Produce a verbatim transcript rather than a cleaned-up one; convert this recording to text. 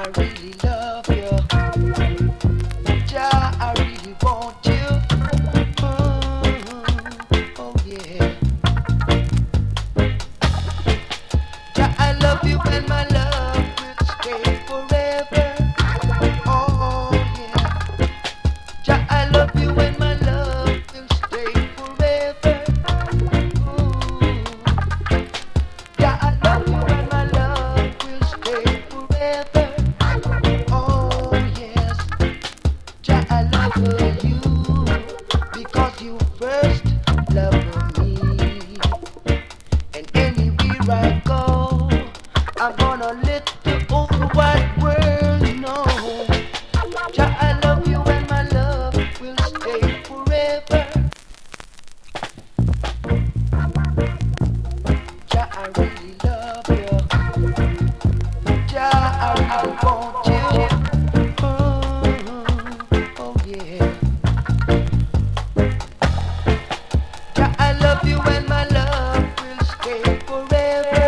really love you. Jah, I really want you. Mm, oh yeah. Jah, I love you and my love will stay forever. Oh yeah. Jah, I love you and my love will stay forever. Ooh. Jah, I love you and my love will stay forever. Oh yes. Jah, I love you because you first loved me. And anywhere I go, I'm gonna let the whole wide world know. Jah, I love you and my love will stay forever. Jah, I really love you. Jah, I really want you. Mm, oh yeah. Jah, I love you and my love will stay forever.